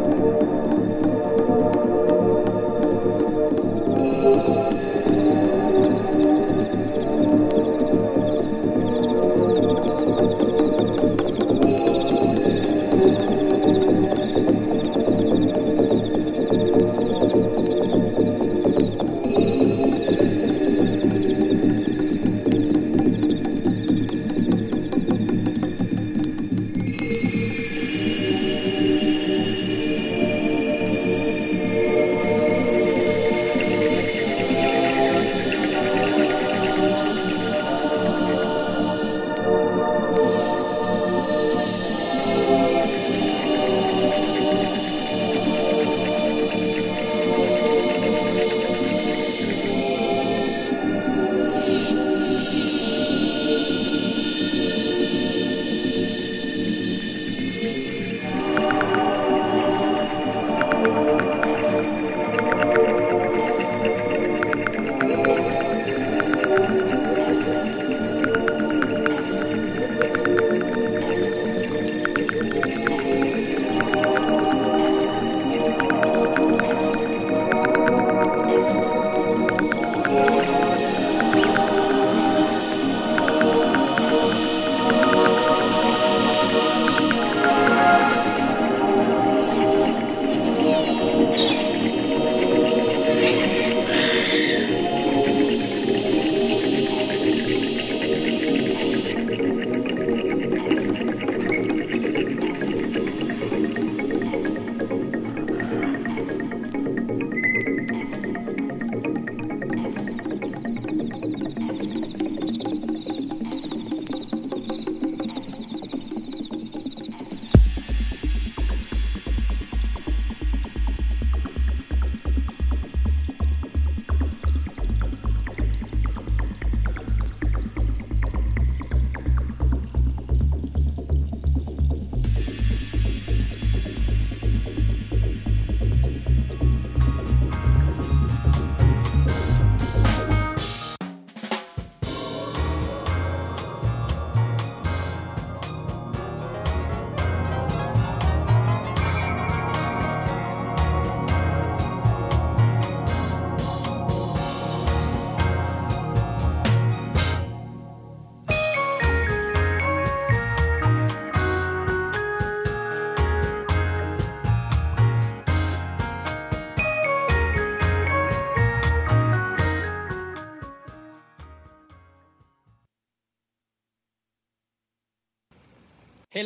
El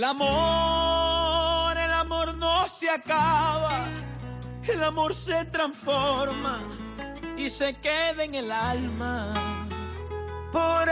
amor no se acaba, el amor se transforma y se queda en el alma. Por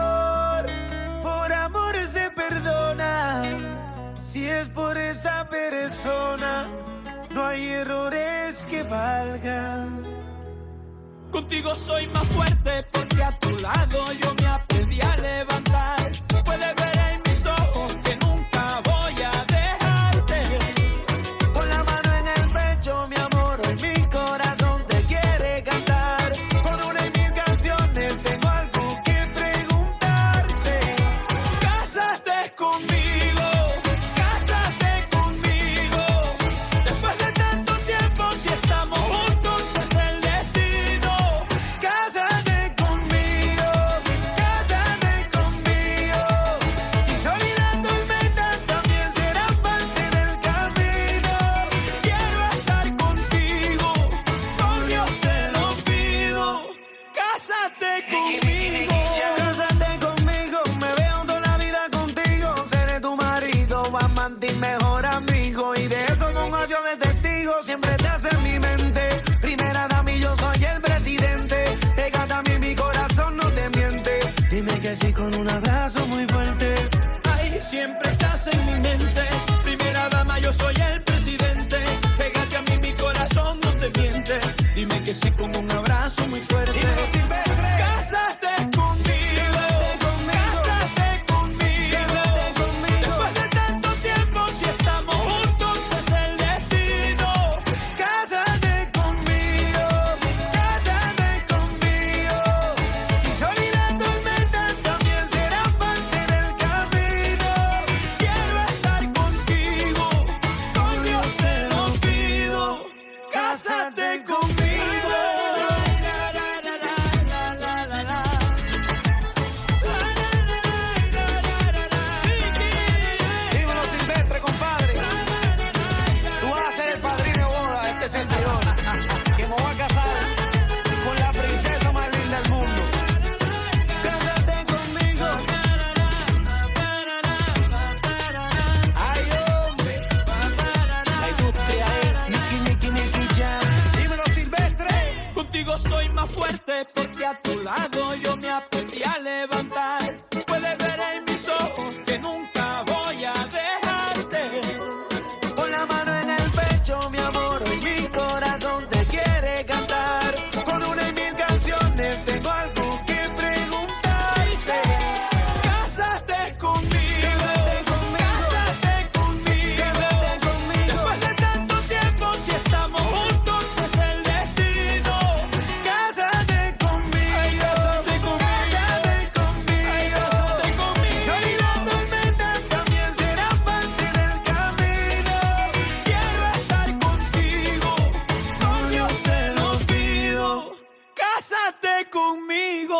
amor se perdona, si es por esa persona, no hay errores que valgan. Contigo soy más fuerte porque a tu lado yo me aprendí a levantar. Puedes ver en mis ojos que nunca voy a dejarte. Con la mano en el pecho, mi amor, hoy mi corazón te quiere cantar. Con una y mil canciones tengo algo que preguntarte. Cásate conmigo, cásate conmigo. Después de tanto tiempo, si estamos juntos es el destino. Cásate conmigo, cásate conmigo. Si sol y la tormenta también serán parte del camino. Quiero estar contigo, con Dios te lo pido. Cásate conmigo. Cásate conmigo, me veo toda la vida contigo. Seré tu marido, amante y mejor amigo. Y de eso con adiós de testigo, siempre te hace en mi mente. Primera dama y yo soy el presidente. Pégate a mí, mi corazón no te miente. Dime que sí con un abrazo muy fuerte. Ay, siempre estás en mi mente. Primera dama, yo soy el presidente. Pégate a mí, mi corazón no te miente. Dime que sí con un abrazo muy fuerte. Cásate conmigo, cásate conmigo. Después de tanto tiempo, si estamos juntos es el destino. Cásate conmigo, cásate conmigo. Si sol y la tormenta también serán parte del camino. Quiero estar contigo, con Dios te lo pido. mucho, mi amor, hoy mi corazón te quiere cantar. Con una y mil canciones tengo algo que preguntar. Dice, cásate conmigo, cásate conmigo, cásate conmigo. Después de tanto tiempo, si estamos juntos es el destino. Cásate conmigo, cásate conmigo, cásate conmigo. Si soy la tormenta, también será parte del camino. Quiero estar contigo, por Dios te lo pido. Cásate conmigo.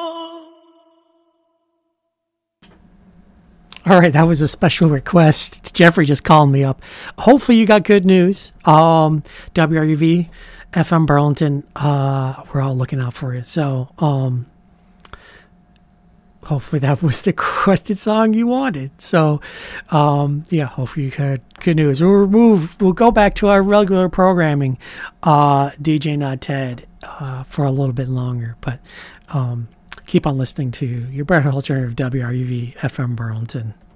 All right, that was a special request. Jeffrey just called me up. Hopefully you got good news. WRUV, FM Burlington, we're all looking out for you. So, hopefully that was the requested song you wanted. So, yeah, hopefully you had good news. We'll go back to our regular programming, DJ Not Ted, for a little bit longer, but, keep on listening to your better alternative WRUV FM Burlington.